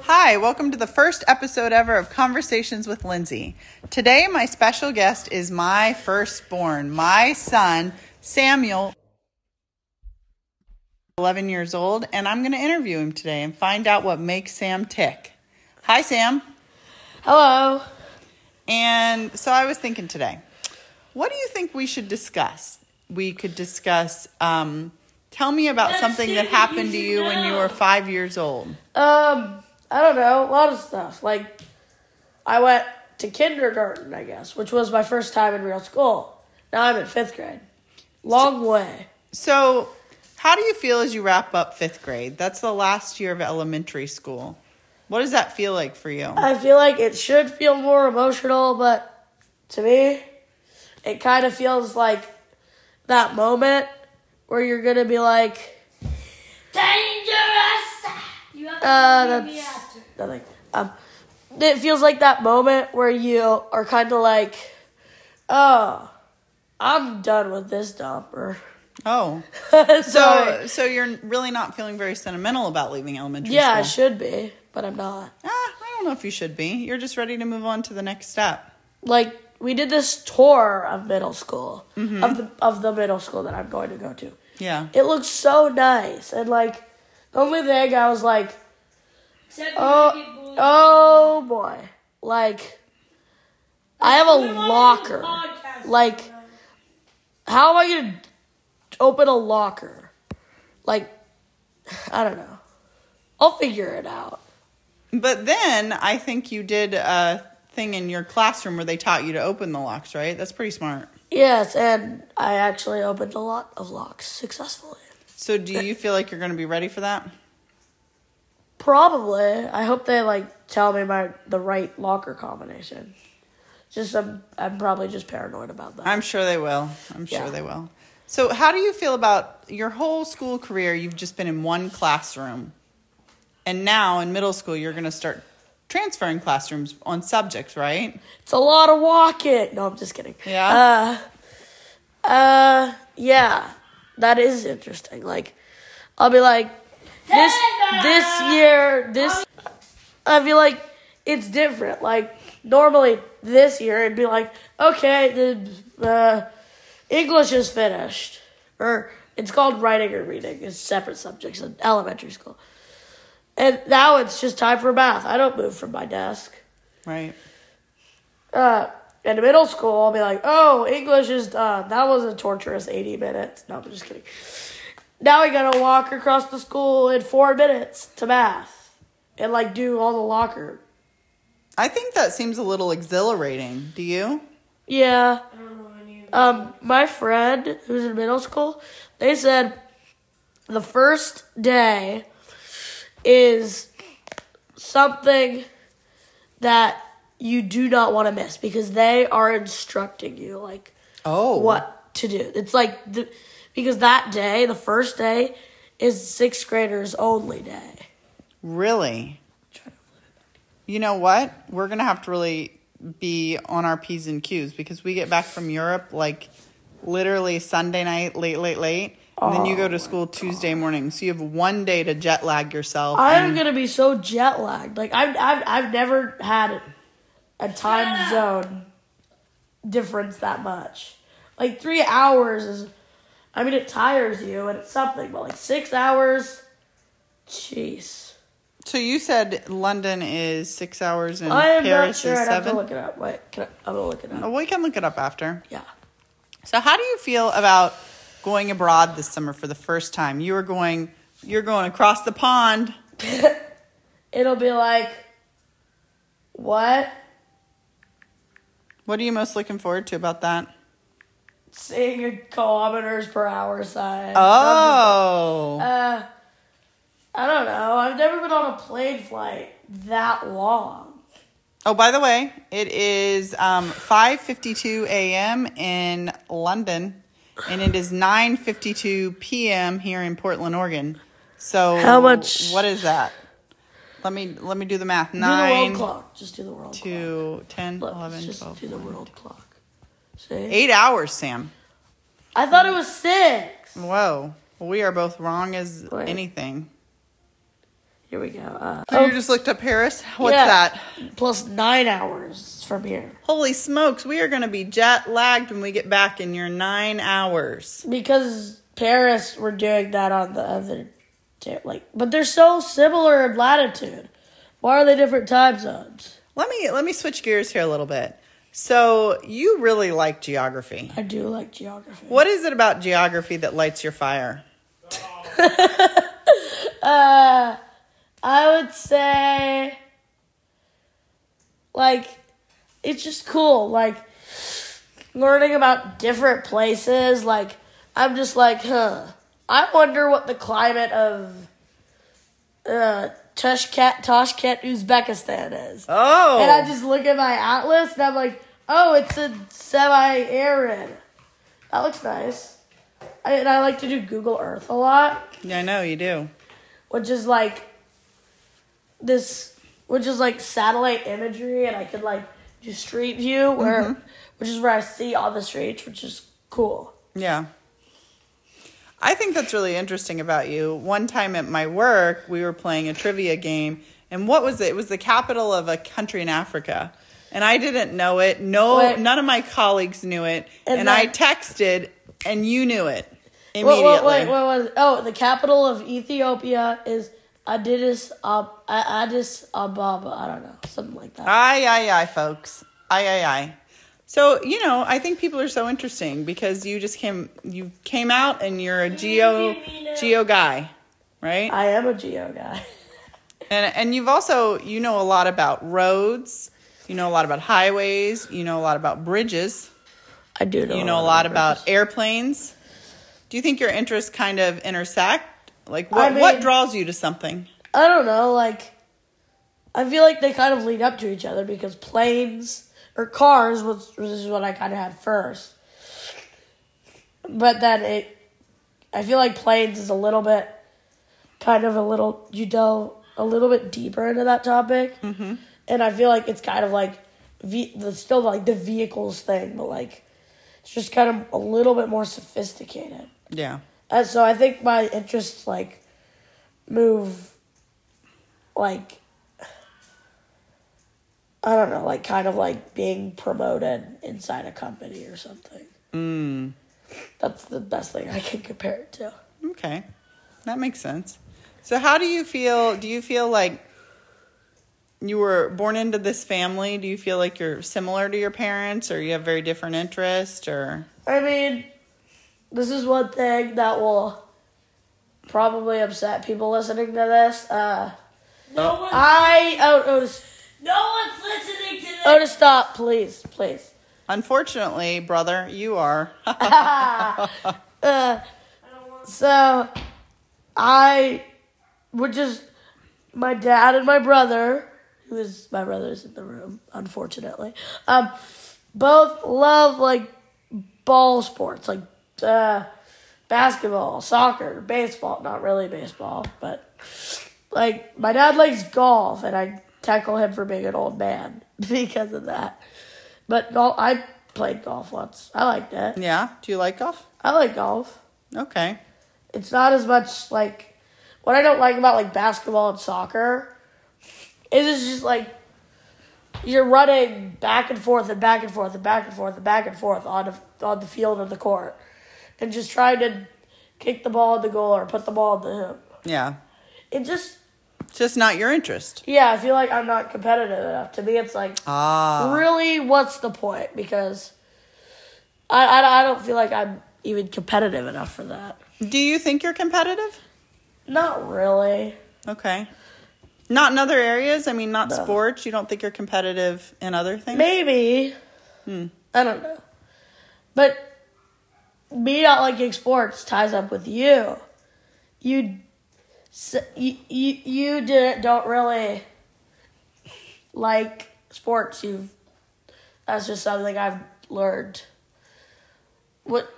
Hi, welcome to the first episode ever of Conversations with Lindsay. Today, my special guest is my firstborn, my son, Samuel, 11 years old, and I'm going to interview him today and find out what makes Sam tick. Hi, Sam. Hello. And so I was thinking today, what do you think we should discuss? We could discuss, tell me about something that happened to you when you were 5 years old. I don't know, a lot of stuff. Like, I went to kindergarten, I guess, which was my first time in real school. Now I'm in 5th grade. Long way. So, how do you feel as you wrap up 5th grade? That's the last year of elementary school. What does that feel like for you? I feel like it should feel more emotional, but to me, it kind of feels like that moment where you're going to be like, dangerous! That's nothing. It feels like that moment where you are kind of like, oh, I'm done with this dumper. Oh. So you're really not feeling very sentimental about leaving elementary school? Yeah, I should be, but I'm not. I don't know if you should be. You're just ready to move on to the next step. Like, we did this tour of middle school, of the middle school that I'm going to go to. Yeah. It looks so nice, and like, the only thing I was like, oh boy. Like, I have a locker. Like, how am I going to open a locker? Like, I don't know. I'll figure it out. But then I think you did a thing in your classroom where they taught you to open the locks, right? That's pretty smart. Yes, and I actually opened a lot of locks successfully. So do you feel like you're going to be ready for that? Probably. I hope they tell me the right locker combination. I'm probably just paranoid about that. I'm sure they will. Sure they will. So how do you feel about your whole school career? You've just been in one classroom. And now in middle school, you're going to start transferring classrooms on subjects, right? It's a lot of walking. No, I'm just kidding. Yeah? Yeah. That is interesting. Like, I'll be like, this year, I feel like it's different. Like, normally this year, it'd be like, okay, the English is finished. Or it's called writing or reading. It's separate subjects in elementary school. And now it's just time for math. I don't move from my desk. Right. In middle school, I'll be like, oh, English is done. That was a torturous 80 minutes. No, I'm just kidding. Now I gotta walk across the school in 4 minutes to math. And, do all the locker. I think that seems a little exhilarating. Do you? Yeah. I don't know any. My friend who's in middle school, they said the first day is something that you do not want to miss because they are instructing you, what to do. It's because that day, the first day, is 6th graders only day. Really? You know what? We're going to have to really be on our P's and Q's because we get back from Europe, literally Sunday night, late. And then you go to school Tuesday morning. So you have one day to jet lag yourself. I'm going to be so jet lagged. I've never had a time zone difference that much. 3 hours is, it tires you and it's something. But 6 hours, jeez. So you said London is 6 hours and I am Paris not sure. is 7? I'd have to look it up. Wait, I'm going to look it up. Oh, we can look it up after. Yeah. So how do you feel about going abroad this summer for the first time? You're going across the pond. It'll be what? What are you most looking forward to about that? Seeing a kilometers per hour sign. Oh. I don't know. I've never been on a plane flight that long. Oh, by the way, it is 5:52 a.m. in London, and it is 9:52 p.m. here in Portland, Oregon. So how much? What is that? Let me do the math. Do the world clock. Just do the world clock. 2, 10, Look, 11, just 12. do the world clock. See? 8 hours, Sam. I thought it was 6. Whoa. Well, we are both wrong as anything. Here we go. So you just looked up Paris? What's that? Plus 9 hours from here. Holy smokes, we are going to be jet lagged when we get back in your 9 hours. Because Paris, we're doing that on the other, but they're so similar in latitude. Why are they different time zones? Let me switch gears here a little bit. So you really like geography. I do like geography. What is it about geography that lights your fire? I would say, it's just cool. Learning about different places. I'm just I wonder what the climate of Tashkent, Uzbekistan is. Oh. And I just look at my atlas and I'm like, oh, it's a semi-arid. That looks nice. And I like to do Google Earth a lot. Yeah, I know you do. Which is satellite imagery, and I could do street view which is where I see all the streets, which is cool. Yeah. I think that's really interesting about you. One time at my work, we were playing a trivia game, and what was it? It was the capital of a country in Africa. And I didn't know it. None of my colleagues knew it. And I texted, and you knew it immediately. What was it? Oh, the capital of Ethiopia is Addis Ababa. I don't know. Something like that. Aye, folks. Aye. So, I think people are so interesting because you came out and you're a geo guy, right? I am a geo guy. And you've also, a lot about roads, you know a lot about highways, you know a lot about bridges. I do know. You know a lot about airplanes. Do you think your interests kind of intersect? What draws you to something? I don't know, I feel like they kind of lead up to each other because planes or cars was what I kind of had first. But then I feel like planes is a little bit deeper into that topic. Mm-hmm. And I feel like it's kind of still the vehicles thing, but it's just kind of a little bit more sophisticated. Yeah. And so I think my interests move I don't know, kind of being promoted inside a company or something. That's the best thing I can compare it to. Okay. That makes sense. So how do you feel? Do you feel like you were born into this family? Do you feel like you're similar to your parents, or you have very different interests, or? I mean, this is one thing that will probably upset people listening to this. No one's listening to this. Otis, stop, please. Unfortunately, brother, you are. So, I would my dad and my brother, my brother's in the room, unfortunately, both love, ball sports, basketball, soccer, baseball, not really baseball, but, my dad likes golf, and I tackle him for being an old man because of that. But I played golf once. I liked it. Yeah? Do you like golf? I like golf. Okay. It's not as much what I don't like about basketball and soccer is it's just you're running back and forth and back and forth and back and forth and back and forth on the field of the court and just trying to kick the ball in the goal or put the ball in the hoop. Yeah. It's just not your interest. Yeah, I feel like I'm not competitive enough. To me, it's really, what's the point? Because I don't feel like I'm even competitive enough for that. Do you think you're competitive? Not really. Okay. Not in other areas? I mean, not sports? You don't think you're competitive in other things? Maybe. I don't know. But me not liking sports ties up with you. You don't really like sports. That's just something I've learned. But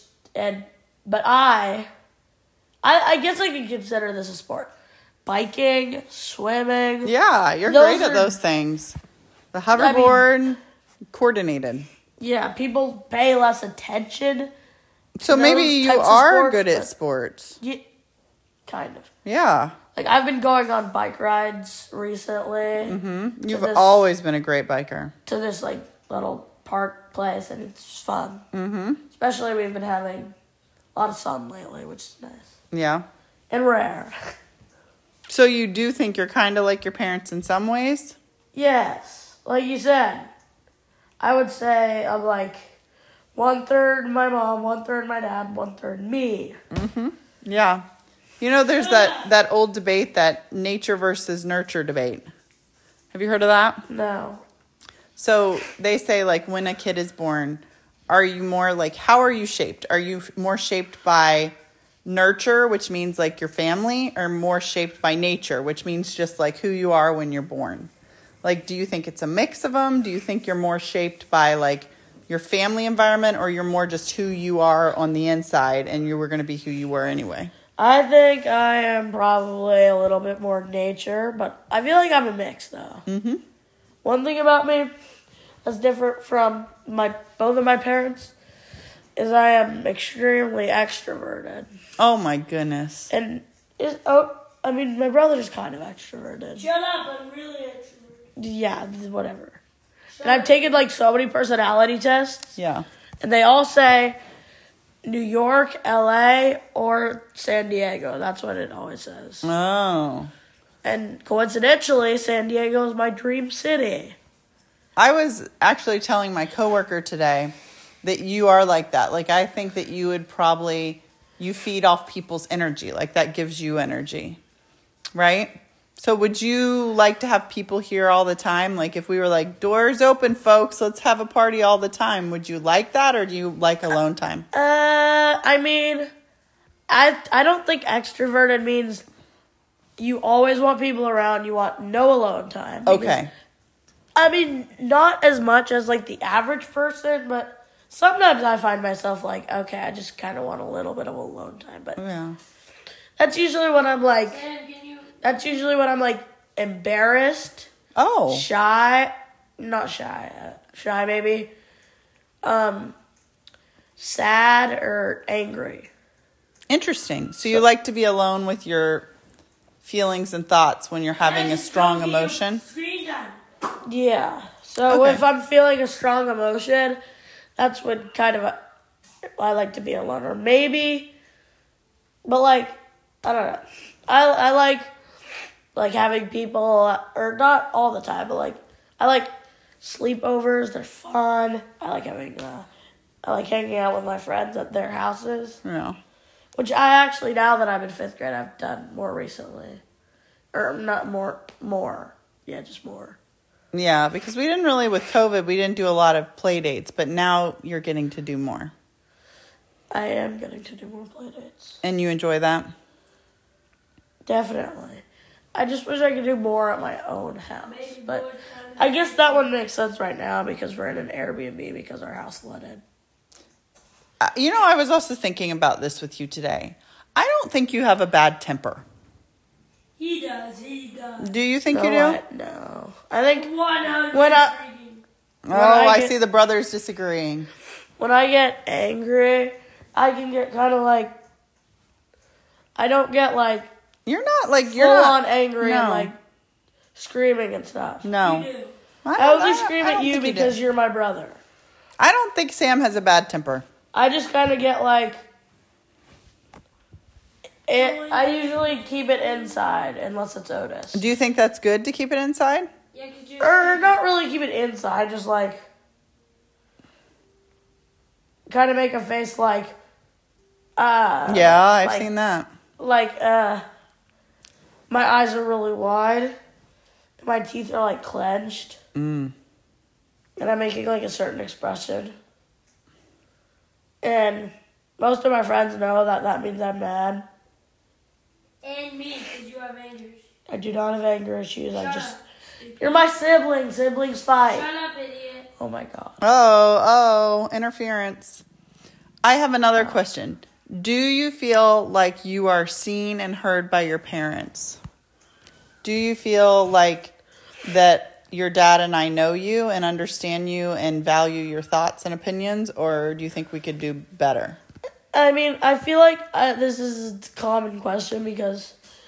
I guess I can consider this a sport. Biking, swimming. Yeah, you're great at those things. The hoverboard, coordinated. Yeah, people pay less attention. So maybe you are good at sports. Yeah, kind of. Yeah. like I've been going on bike rides recently. You've always been a great biker. To this like little park place, and it's fun. Especially we've been having a lot of sun lately, which is nice Yeah. and rare. So you do think you're kind of like your parents in some ways? Yes, like you said, I would say I'm like 1/3 my mom, 1/3 my dad, 1/3 me. Yeah. You know, there's that old debate, that nature versus nurture debate. Have you heard of that? No. So they say, like, when a kid is born, are you more like, how are you shaped? Are you more shaped by nurture, which means like your family, or more shaped by nature, which means just like who you are when you're born? Like, do you think it's a mix of them? Do you think you're more shaped by like your family environment, or you're more just who you are on the inside and you were going to be who you were anyway? I think I am probably a little bit more nature, but I feel like I'm a mix though. One thing about me that's different from both of my parents is I am extremely extroverted. Oh my goodness. And my brother's kind of extroverted. Shut up, I'm really extroverted. Yeah, whatever. And I've taken like so many personality tests, Yeah. and they all say New York, LA, or San Diego. That's what it always says. Oh. And coincidentally, San Diego is my dream city. I was actually telling my coworker today that you are like that. Like, I think that you would probably, you feed off people's energy. Like, that gives you energy, right? So would you like to have people here all the time? Like, if we were like, doors open, folks, let's have a party all the time. Would you like that, or do you like alone time? I mean, I don't think extroverted means you always want people around. You want no alone time. Because, Okay. I mean, not as much as like the average person, but sometimes I find myself like, okay, I just kind of want a little bit of alone time. But Yeah. that's usually when I'm like, Sam, can you... that's usually when I'm like embarrassed, Oh. shy, not shy, shy maybe, sad or angry. Interesting. So you like to be alone with your feelings and thoughts when you're having a strong emotion? Screen time. Yeah. So Okay. if I'm feeling a strong emotion, that's when kind of I like to be alone. Or maybe, but like, I don't know. I like having people, or not all the time, but like, I like sleepovers. They're fun. I like hanging out with my friends at their houses. Yeah. Which I actually, now that I'm in 5th grade, I've done more recently. Or not more. Yeah, just more. Yeah, because we didn't really, with COVID, we didn't do a lot of play dates, but now you're getting to do more. I am getting to do more play dates. And you enjoy that? Definitely. I just wish I could do more at my own house. Maybe But more time. I guess that one makes sense right now because we're in an Airbnb because our house flooded. You know, I was also thinking about this with you today. I don't think you have a bad temper. He does. Do you think you No, do? No. I think 100 When I- freaking. Oh, I I get- see the brothers disagreeing. when I get angry, I can get kind of like, I don't get like You're not like, you're full not on angry and no. like screaming and stuff. No. You do. I only scream I at don't you think do. because you're my brother. I don't think Sam has a bad temper. I just kind of get like, I usually keep it inside unless it's Otis. Do you think that's good to keep it inside? Yeah, could you... Or not really keep it inside, just like kind of make a face like, Yeah, I've like- seen that. like, my eyes are really wide, my teeth are like clenched, and I'm making like a certain expression. And most of my friends know that means I'm mad. And me, because you have angers. I do not have anger issues. I Shut just, up, stupid. you're my sibling. Siblings fight. Shut up, idiot. Oh my god. Oh, interference. I have another question. Do you feel like you are seen and heard by your parents? Do you feel like that your dad and I know you and understand you and value your thoughts and opinions, or do you think we could do better? I mean, I feel like this is a common question because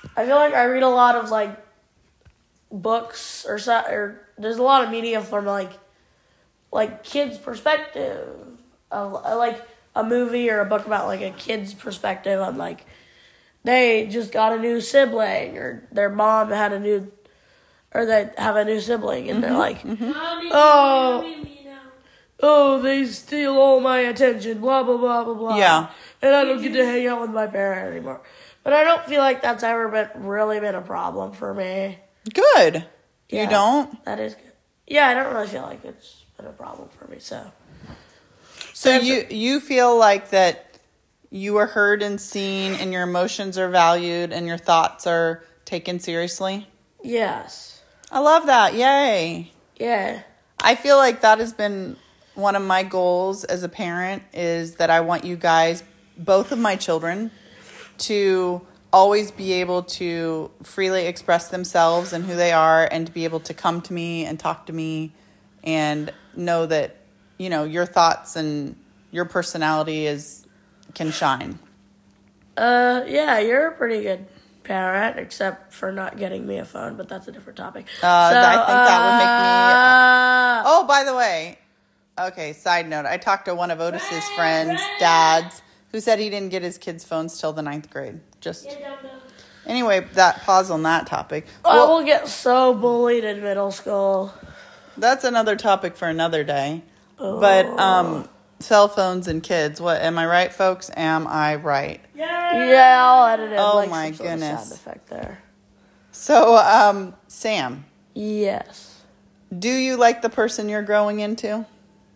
I feel like I read a lot of like books or there's a lot of media from like kids' perspective. I like a movie or a book about like a kid's perspective on like they just got a new sibling or their mom had they have a new sibling and they're like, Mommy, Oh. mommy, no. oh, they steal all my attention, blah, blah, blah, blah, blah. Yeah. And I don't get to hang out with my parent anymore. But I don't feel like that's ever really been a problem for me. Good. Yeah, You don't? That is good. Yeah, I don't really feel like it's been a problem for me, so. So you feel like that you are heard and seen and your emotions are valued and your thoughts are taken seriously? Yes. I love that. Yay. Yeah. I feel like that has been one of my goals as a parent is that I want you guys, both of my children, to always be able to freely express themselves and who they are and to be able to come to me and talk to me and know that, you know, your thoughts and your personality can shine. Yeah, you're a pretty good parent, except for not getting me a phone, but that's a different topic. I think that would make me... Oh, by the way, okay, side note. I talked to one of Otis's friends' dads who said he didn't get his kids' phones till the 9th grade. Anyway, pause on that topic. I will get so bullied in middle school. That's another topic for another day. But cell phones and kids. What am I right, folks? Am I right? Yeah, I'll edit it. Oh, like my some sort of goodness. sound effect there. So, Sam, Yes. do you like the person you're growing into?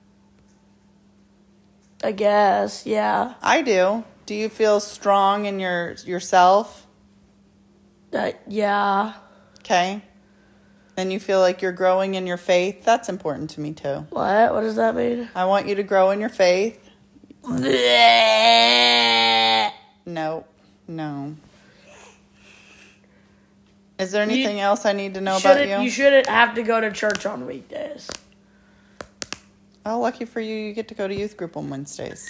I guess, yeah. I do. Do you feel strong in yourself? Yeah. Okay. And you feel like you're growing in your faith? That's important to me, too. What? What does that mean? I want you to grow in your faith. No. Is there anything else I need to know about you? You shouldn't have to go to church on weekdays. Oh, lucky for you, you get to go to youth group on Wednesdays.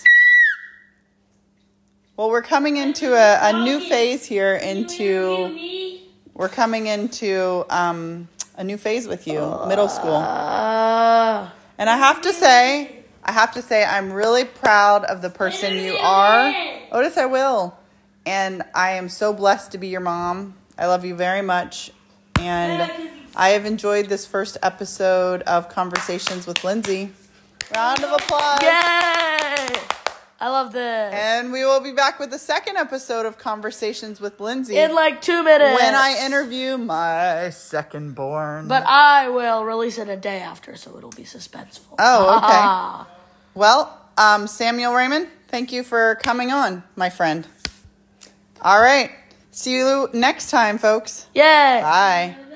Well, we're coming into a new phase here we're coming into a new phase with you, middle school. And I have to say, I'm really proud of the person you are. Otis, I will. And I am so blessed to be your mom. I love you very much. And I have enjoyed this first episode of Conversations with Lindsay. Round of applause. Yay! I love this. And we will be back with the second episode of Conversations with Lindsay. In like 2 minutes. When I interview my second born. But I will release it a day after, so it'll be suspenseful. Oh, okay. Well, Samuel Raymond, thank you for coming on, my friend. All right. See you next time, folks. Yay! Bye.